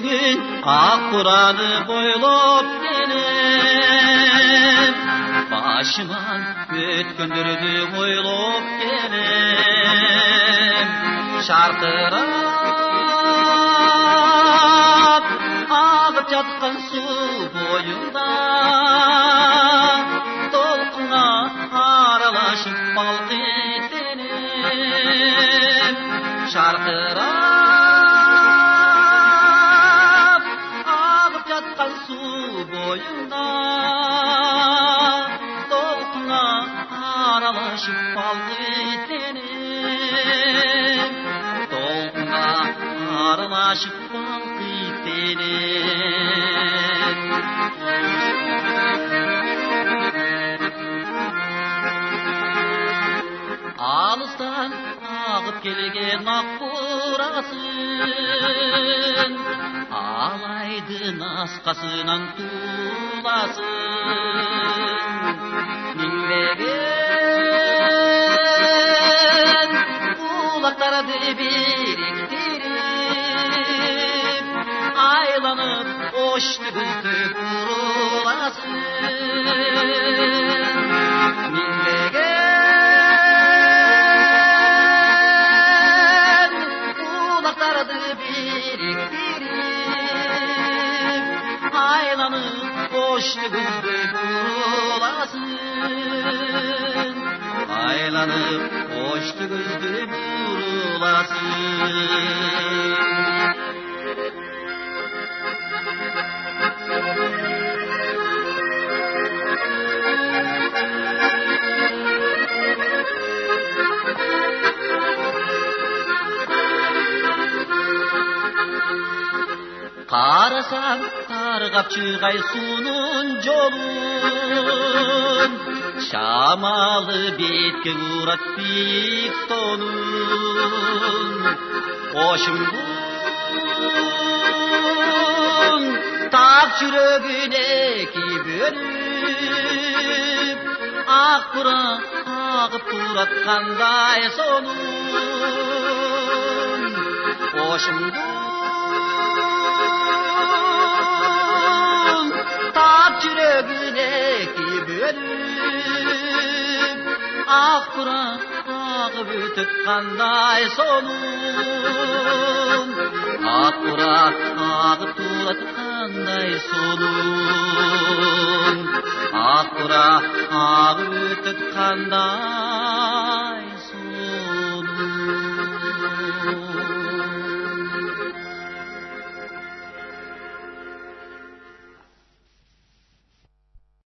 бүгін ақ бураны бойлап келем, башыман өткөндөрдү ойлоп келем. Шартырап ағып жатқан су бойында, толқынға аралашып балқып денем. Шартырап ағып жатқан су бойында, толқынға аралашып балқып денем. Толқынға аралашып балқып денем. Алыстан ағып келген ақ бурасың, алайдың асқасынан туласың. Меңдеген бұлақтарды биіктіріп, айланып ошты күзді бұрыласың. Айланып ошты күзді бұрыласың, айланып ошты күзді бұрыласың. Қарасам тарғап шығай суның жолын, шамалы бетке ұрат биік тонын. Ошымдың тақ жүрегіне бөліп, ақ бура ағып туратқандай сонын. Ошымдың тақ жүрегіне бөліп, ақ бура ағып өтіп қандай сонын. Ақ бура ағып туратып қандай сонын. Ақ бура ағып өтіп қандай